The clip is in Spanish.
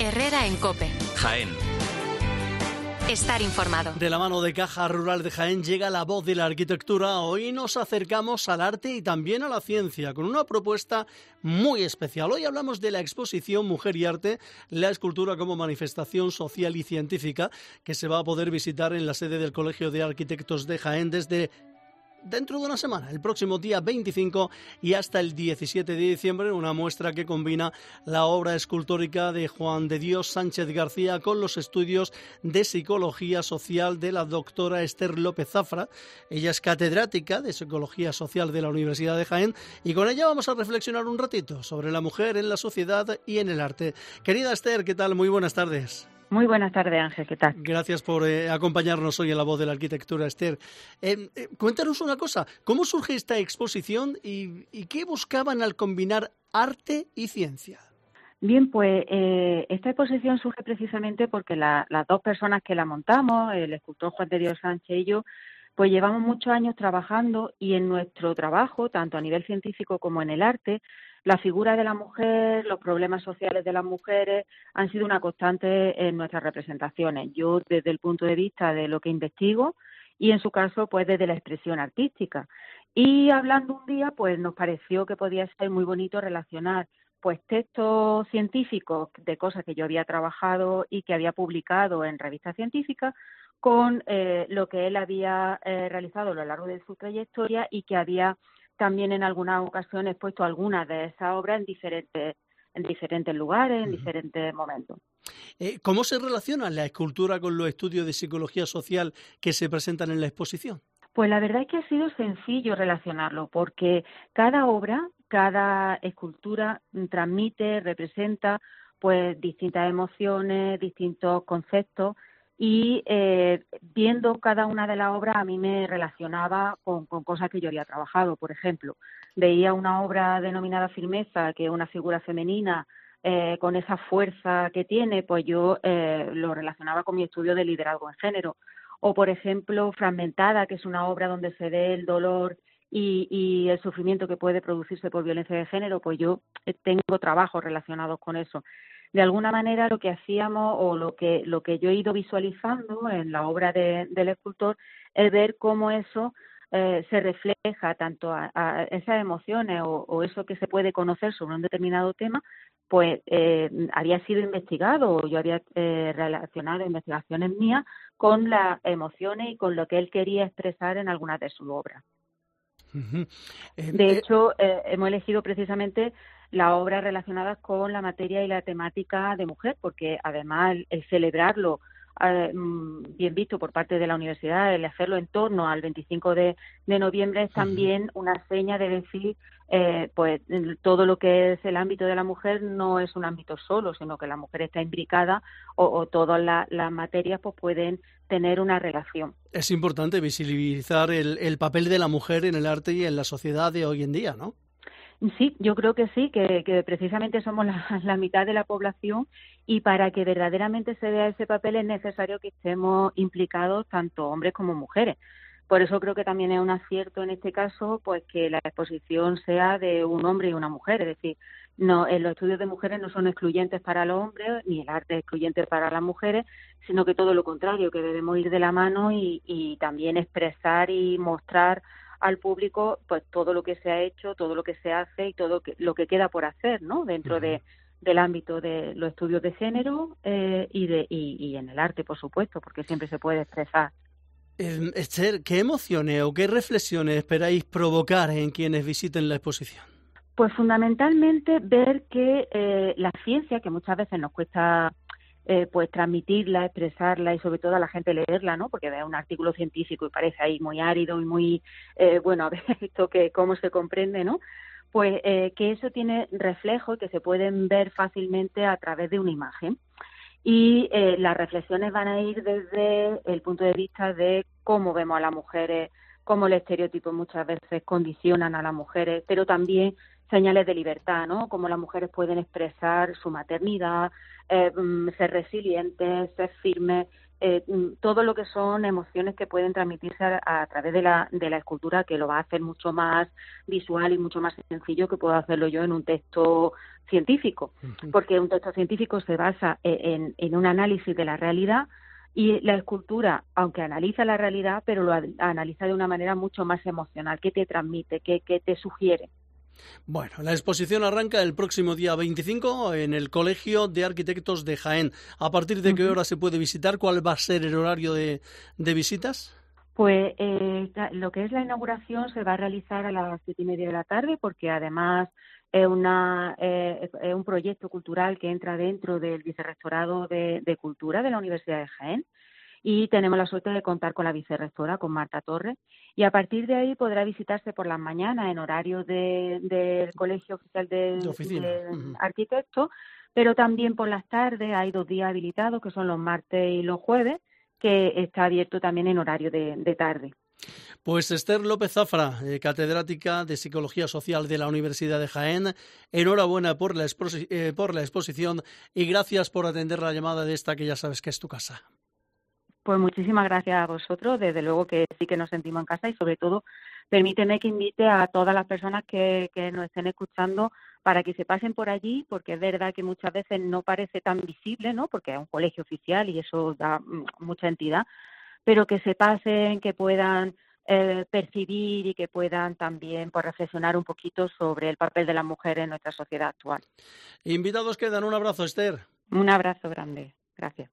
Herrera en COPE. Jaén. Estar informado. De la mano de Caja Rural de Jaén llega la voz de la arquitectura. Hoy nos acercamos al arte y también a la ciencia con una propuesta muy especial. Hoy hablamos de la exposición Mujer y Arte, la escultura como manifestación social y científica, que se va a poder visitar en la sede del Colegio de Arquitectos de Jaén desde dentro de una semana, el próximo día 25 y hasta el 17 de diciembre, una muestra que combina la obra escultórica de Juan de Dios Sánchez García con los estudios de psicología social de la doctora Esther López Zafra. Ella es catedrática de psicología social de la Universidad de Jaén y con ella vamos a reflexionar un ratito sobre la mujer en la sociedad y en el arte. Querida Esther, ¿qué tal? Muy buenas tardes. Muy buenas tardes, Ángel, ¿qué tal? Gracias por acompañarnos hoy en La Voz de la Arquitectura, Esther. Cuéntanos una cosa, ¿cómo surge esta exposición y qué buscaban al combinar arte y ciencia? Bien, pues esta exposición surge precisamente porque las dos personas que la montamos, el escultor Juan de Dios Sánchez y yo, pues llevamos muchos años trabajando y en nuestro trabajo, tanto a nivel científico como en el arte, la figura de la mujer, los problemas sociales de las mujeres han sido una constante en nuestras representaciones. Yo desde el punto de vista de lo que investigo y en su caso pues desde la expresión artística. Y hablando un día pues nos pareció que podía ser muy bonito relacionar pues textos científicos de cosas que yo había trabajado y que había publicado en revistas científicas con lo que él había realizado a lo largo de su trayectoria y que había también en algunas ocasiones puesto algunas de esas obras en diferentes lugares, en diferentes momentos. ¿Cómo se relaciona la escultura con los estudios de psicología social que se presentan en la exposición? Pues la verdad es que ha sido sencillo relacionarlo, porque cada obra, cada escultura transmite, representa pues distintas emociones, distintos conceptos. Y viendo cada una de las obras a mí me relacionaba con cosas que yo había trabajado. Por ejemplo, veía una obra denominada Firmeza, que es una figura femenina con esa fuerza que tiene, pues yo lo relacionaba con mi estudio de liderazgo en género. O, por ejemplo, Fragmentada, que es una obra donde se ve el dolor y el sufrimiento que puede producirse por violencia de género, pues yo tengo trabajos relacionados con eso. De alguna manera lo que hacíamos o lo que yo he ido visualizando en la obra del escultor es ver cómo eso se refleja tanto a esas emociones o eso que se puede conocer sobre un determinado tema, pues había sido investigado o yo había relacionado investigaciones mías con las emociones y con lo que él quería expresar en algunas de sus obras. De hecho, hemos elegido precisamente las obras relacionadas con la materia y la temática de mujer, porque además el celebrarlo bien visto por parte de la universidad, el hacerlo en torno al 25 de noviembre es también una seña de decir, pues todo lo que es el ámbito de la mujer no es un ámbito solo, sino que la mujer está imbricada o todas las materias pues pueden tener una relación. Es importante visibilizar el papel de la mujer en el arte y en la sociedad de hoy en día, ¿no? Sí, yo creo que sí, que precisamente somos la mitad de la población y para que verdaderamente se vea ese papel es necesario que estemos implicados tanto hombres como mujeres. Por eso creo que también es un acierto en este caso pues que la exposición sea de un hombre y una mujer, es decir, no, los estudios de mujeres no son excluyentes para los hombres ni el arte es excluyente para las mujeres, sino que todo lo contrario, que debemos ir de la mano y también expresar y mostrar al público pues todo lo que se ha hecho, todo lo que se hace y todo lo que queda por hacer, ¿no? Dentro del ámbito de los estudios de género y en el arte, por supuesto, porque siempre se puede expresar. Esther, ¿qué emociones o qué reflexiones esperáis provocar en quienes visiten la exposición? Pues fundamentalmente ver que la ciencia, que muchas veces nos cuesta pues transmitirla, expresarla y sobre todo a la gente leerla, ¿no? Porque ve un artículo científico y parece ahí muy árido y muy, bueno, a ver esto que cómo se comprende, ¿no? Pues que eso tiene reflejos que se pueden ver fácilmente a través de una imagen. Y las reflexiones van a ir desde el punto de vista de cómo vemos a las mujeres, cómo los estereotipos muchas veces condicionan a las mujeres, pero también señales de libertad, ¿no? Cómo las mujeres pueden expresar su maternidad, ser resilientes, ser firmes, todo lo que son emociones que pueden transmitirse a través de la escultura, que lo va a hacer mucho más visual y mucho más sencillo que puedo hacerlo yo en un texto científico, porque un texto científico se basa en un análisis de la realidad, y la escultura, aunque analiza la realidad, pero lo analiza de una manera mucho más emocional, que te transmite, que te sugiere. Bueno, la exposición arranca el próximo día 25 en el Colegio de Arquitectos de Jaén. ¿A partir de qué hora se puede visitar? ¿Cuál va a ser el horario de visitas? Pues lo que es la inauguración se va a realizar a las 7:30 de la tarde, porque además es un proyecto cultural que entra dentro del Vicerrectorado de Cultura de la Universidad de Jaén, y tenemos la suerte de contar con la vicerrectora, con Marta Torres, y a partir de ahí podrá visitarse por las mañanas en horario del Colegio Oficial De oficina. de Arquitectos, pero también por las tardes hay 2 días habilitados, que son los martes y los jueves, que está abierto también en horario de tarde. Pues Esther López Zafra, catedrática de Psicología Social de la Universidad de Jaén, enhorabuena por la exposición y gracias por atender la llamada de esta que ya sabes que es tu casa. Pues muchísimas gracias a vosotros, desde luego que sí que nos sentimos en casa, y sobre todo permíteme que invite a todas las personas que nos estén escuchando para que se pasen por allí, porque es verdad que muchas veces no parece tan visible, ¿no? Porque es un colegio oficial y eso da mucha entidad, pero que se pasen, que puedan percibir y que puedan también pues, reflexionar un poquito sobre el papel de las mujeres en nuestra sociedad actual. Invitados quedan, un abrazo, Esther. Un abrazo grande. Gracias.